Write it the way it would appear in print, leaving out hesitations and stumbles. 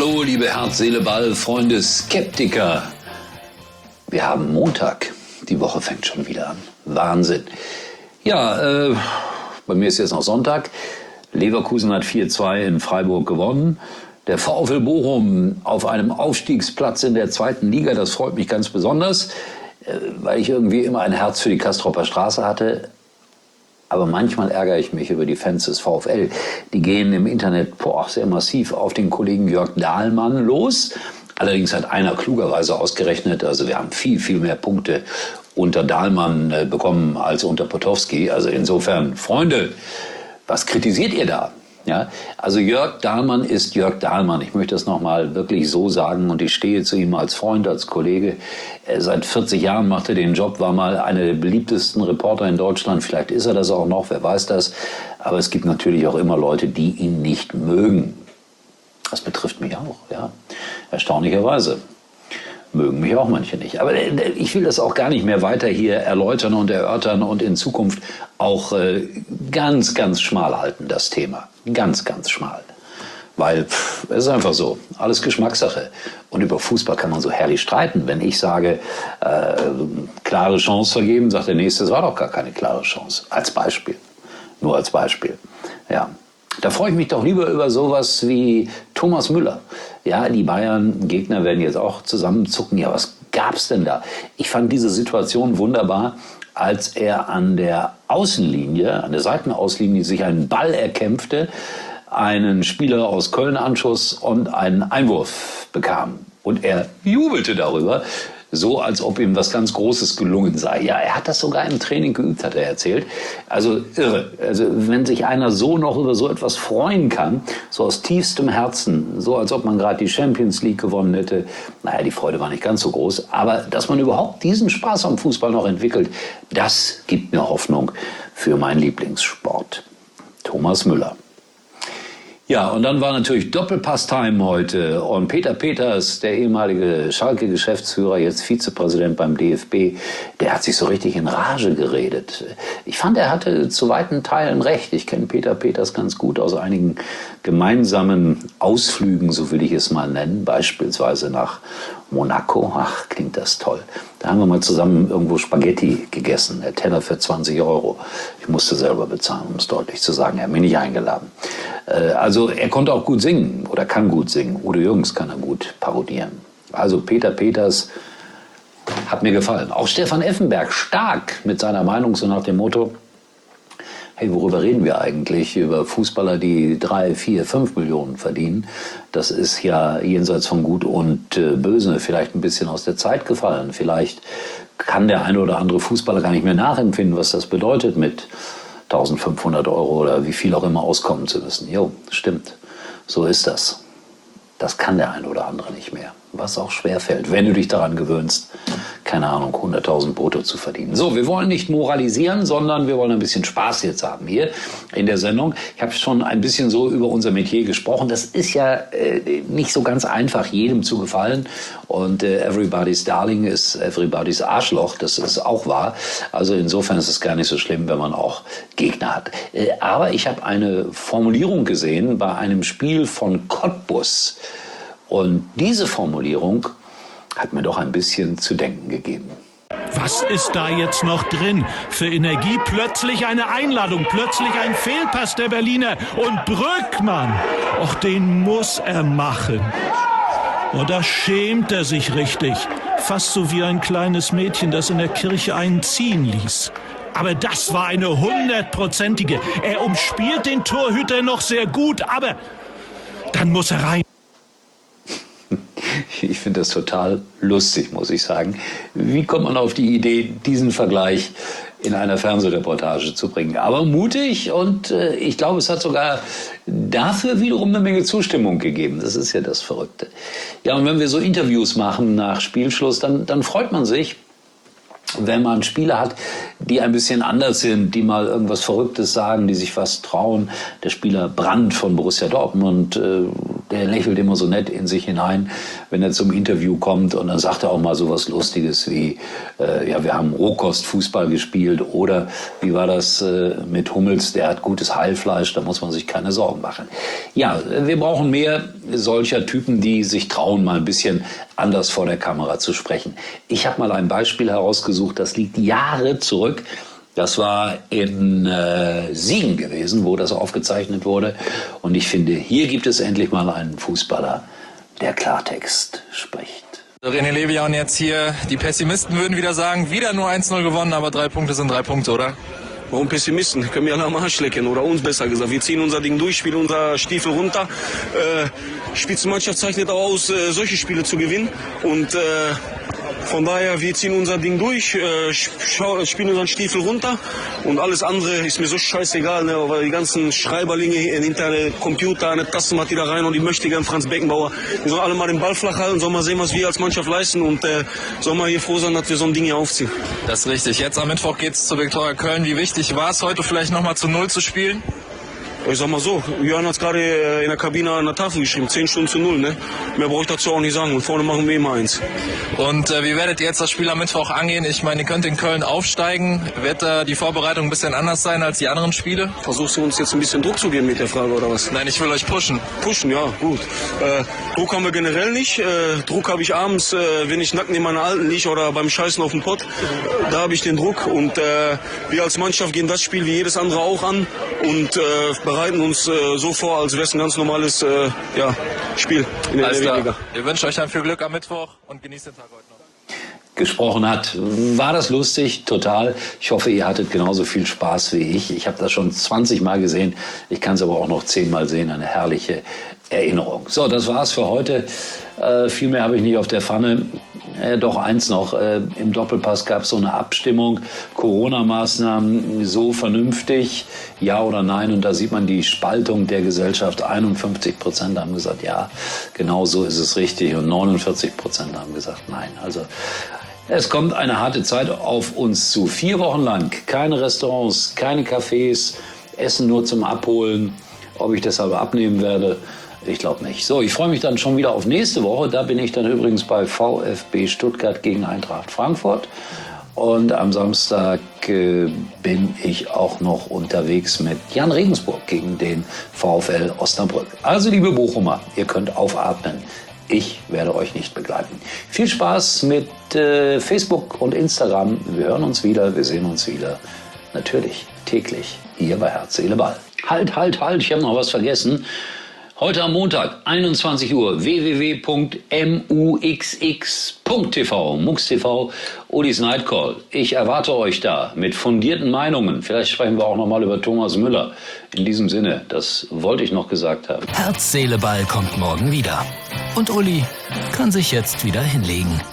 Hallo, liebe Herz, Seele, Ball, Freunde, Skeptiker. Wir haben Montag. Die Woche fängt schon wieder an. Wahnsinn. Ja, bei mir ist jetzt noch Sonntag. Leverkusen hat 4-2 in Freiburg gewonnen. Der VfL Bochum auf einem Aufstiegsplatz in der 2. Liga. Das freut mich ganz besonders, weil ich irgendwie immer ein Herz für die Castropper Straße hatte. Aber manchmal ärgere ich mich über die Fans des VfL. Die gehen im Internet sehr massiv auf den Kollegen Jörg Dahlmann los. Allerdings hat einer klugerweise ausgerechnet, also wir haben viel, viel mehr Punkte unter Dahlmann bekommen als unter Potowski. Also insofern, Freunde, was kritisiert ihr da? Ja, also Jörg Dahlmann ist Jörg Dahlmann. Ich möchte das nochmal wirklich so sagen und ich stehe zu ihm als Freund, als Kollege. Seit 40 Jahren macht er den Job, war mal einer der beliebtesten Reporter in Deutschland. Vielleicht ist er das auch noch, wer weiß das. Aber es gibt natürlich auch immer Leute, die ihn nicht mögen. Das betrifft mich auch, ja. Erstaunlicherweise mögen mich auch manche nicht. Aber ich will das auch gar nicht mehr weiter hier erläutern und erörtern und in Zukunft auch ganz, ganz schmal halten, das Thema. Ganz, ganz schmal. Weil es ist einfach so, alles Geschmackssache. Und über Fußball kann man so herrlich streiten. Wenn ich sage, klare Chance vergeben, sagt der Nächste, es war doch gar keine klare Chance. Als Beispiel. Nur als Beispiel. Ja. Da freue ich mich doch lieber über sowas wie Thomas Müller. Ja, die Bayern-Gegner werden jetzt auch zusammenzucken. Ja, was gab's denn da? Ich fand diese Situation wunderbar, als er an der Außenlinie, an der Seitenauslinie sich einen Ball erkämpfte, einen Spieler aus Köln anschoss und einen Einwurf bekam. Und er jubelte darüber, so als ob ihm was ganz Großes gelungen sei. Ja, er hat das sogar im Training geübt, hat er erzählt. Also irre. Also wenn sich einer so noch über so etwas freuen kann, so aus tiefstem Herzen, so als ob man gerade die Champions League gewonnen hätte. Naja, die Freude war nicht ganz so groß. Aber dass man überhaupt diesen Spaß am Fußball noch entwickelt, das gibt mir Hoffnung für meinen Lieblingssport. Thomas Müller. Ja, und dann war natürlich Doppelpass-Time heute und Peter Peters, der ehemalige Schalke-Geschäftsführer, jetzt Vizepräsident beim DFB, der hat sich so richtig in Rage geredet. Ich fand, er hatte zu weiten Teilen recht. Ich kenne Peter Peters ganz gut aus einigen gemeinsamen Ausflügen, so will ich es mal nennen, beispielsweise nach Monaco. Ach, klingt das toll. Da haben wir mal zusammen irgendwo Spaghetti gegessen, der Teller für 20 Euro. Ich musste selber bezahlen, um es deutlich zu sagen. Er hat mich nicht eingeladen. Also er konnte auch gut singen oder kann gut singen. Udo Jürgens kann er gut parodieren. Also Peter Peters hat mir gefallen. Auch Stefan Effenberg stark mit seiner Meinung so nach dem Motto, hey, worüber reden wir eigentlich? Über Fußballer, die 3, 4, 5 Millionen verdienen. Das ist ja jenseits von Gut und Böse vielleicht ein bisschen aus der Zeit gefallen. Vielleicht kann der eine oder andere Fußballer gar nicht mehr nachempfinden, was das bedeutet, mit 1.500 Euro oder wie viel auch immer auskommen zu müssen. Jo, stimmt. So ist das. Das kann der eine oder andere nicht mehr. Was auch schwerfällt, wenn du dich daran gewöhnst, keine Ahnung, 100.000 brutto zu verdienen. So, wir wollen nicht moralisieren, sondern wir wollen ein bisschen Spaß jetzt haben hier in der Sendung. Ich habe schon ein bisschen so über unser Metier gesprochen. Das ist ja nicht so ganz einfach, jedem zu gefallen. Und everybody's darling ist everybody's Arschloch. Das ist auch wahr. Also insofern ist es gar nicht so schlimm, wenn man auch Gegner hat. Aber ich habe eine Formulierung gesehen bei einem Spiel von Cottbus. Und diese Formulierung hat mir doch ein bisschen zu denken gegeben. Was ist da jetzt noch drin? Für Energie plötzlich eine Einladung, plötzlich ein Fehlpass der Berliner. Und Brückmann, auch den muss er machen. Und da schämt er sich richtig. Fast so wie ein kleines Mädchen, das in der Kirche einen ziehen ließ. Aber das war eine 100-prozentige. Er umspielt den Torhüter noch sehr gut, aber dann muss er rein. Ich finde das total lustig, muss ich sagen. Wie kommt man auf die Idee, diesen Vergleich in einer Fernsehreportage zu bringen? Aber mutig und ich glaube, es hat sogar dafür wiederum eine Menge Zustimmung gegeben. Das ist ja das Verrückte. Ja, und wenn wir so Interviews machen nach Spielschluss, dann freut man sich, wenn man Spieler hat, die ein bisschen anders sind, die mal irgendwas Verrücktes sagen, die sich was trauen. Der Spieler Brandt von Borussia Dortmund, der lächelt immer so nett in sich hinein, wenn er zum Interview kommt. Und dann sagt er auch mal so was Lustiges wie, ja, wir haben Rohkostfußball gespielt. Oder wie war das mit Hummels, der hat gutes Heilfleisch, da muss man sich keine Sorgen machen. Ja, wir brauchen mehr solcher Typen, die sich trauen, mal ein bisschen anders vor der Kamera zu sprechen. Ich habe mal ein Beispiel herausgesucht, das liegt Jahre zurück. Das war in Siegen gewesen, wo das aufgezeichnet wurde. Und ich finde, hier gibt es endlich mal einen Fußballer, der Klartext spricht. René Levian jetzt hier, die Pessimisten würden wieder sagen, wieder nur 1-0 gewonnen, aber 3 Punkte sind 3 Punkte, oder? Warum Pessimisten? Können wir alle am Arsch lecken, oder uns besser gesagt. Wir ziehen unser Ding durch, spielen unser Stiefel runter. Spitzenmannschaft zeichnet auch aus, solche Spiele zu gewinnen. Und von daher, wir ziehen unser Ding durch, spielen unseren Stiefel runter. Und alles andere ist mir so scheißegal, ne? Weil die ganzen Schreiberlinge hinter dem Computer, eine Tastenmatt die da rein und die möchte gern Franz Beckenbauer. Wir sollen alle mal den Ball flach halten, sollen mal sehen, was wir als Mannschaft leisten. Und sollen mal hier froh sein, dass wir so ein Ding hier aufziehen. Das ist richtig. Jetzt am Mittwoch geht's zu Viktoria Köln. Wie wichtig war es heute vielleicht nochmal zu 0 zu spielen? Ich sag mal so, Jörn hat es gerade in der Kabine an der Tafel geschrieben, 10 Stunden zu 0, ne? Mehr brauche ich dazu auch nicht sagen. Und vorne machen wir immer eins. Und wie werdet ihr jetzt das Spiel am Mittwoch angehen? Ich meine, ihr könnt in Köln aufsteigen. Wird die Vorbereitung ein bisschen anders sein als die anderen Spiele? Versuchst du uns jetzt ein bisschen Druck zu geben mit der Frage, oder was? Nein, ich will euch pushen. Pushen, ja, gut. Druck haben wir generell nicht. Druck habe ich abends, wenn ich nackt neben meiner Alten liege oder beim Scheißen auf dem Pott. Da habe ich den Druck. Und wir als Mannschaft gehen das Spiel wie jedes andere auch an. Und bereiten uns so vor, als wäre es ein ganz normales Spiel in der Liga. Wir wünschen euch dann viel Glück am Mittwoch und genießt den Tag heute noch. Gesprochen hat. War das lustig? Total. Ich hoffe, ihr hattet genauso viel Spaß wie ich. Ich habe das schon 20 Mal gesehen. Ich kann es aber auch noch 10 Mal sehen. Eine herrliche Erinnerung. So, das war's für heute. Viel mehr habe ich nicht auf der Pfanne. Doch eins noch, im Doppelpass gab es so eine Abstimmung, Corona-Maßnahmen so vernünftig, ja oder nein, und da sieht man die Spaltung der Gesellschaft. 51% haben gesagt, ja, genau so ist es richtig, und 49% haben gesagt, nein. Also es kommt eine harte Zeit auf uns zu. 4 Wochen lang keine Restaurants, keine Cafés, Essen nur zum Abholen. Ob ich deshalb abnehmen werde, ich glaube nicht. So, ich freue mich dann schon wieder auf nächste Woche. Da bin ich dann übrigens bei VfB Stuttgart gegen Eintracht Frankfurt. Und am Samstag bin ich auch noch unterwegs mit Jan Regensburg gegen den VfL Osnabrück. Also, liebe Bochumer, ihr könnt aufatmen. Ich werde euch nicht begleiten. Viel Spaß mit Facebook und Instagram. Wir hören uns wieder, wir sehen uns wieder. Natürlich täglich hier bei Herz, Seele, Ball. Halt, ich habe noch was vergessen. Heute am Montag, 21 Uhr, www.muxx.tv, MUX TV, Ulis Night Call. Ich erwarte euch da mit fundierten Meinungen. Vielleicht sprechen wir auch noch mal über Thomas Müller. In diesem Sinne, das wollte ich noch gesagt haben. Herz, Seele, Ball kommt morgen wieder. Und Uli kann sich jetzt wieder hinlegen.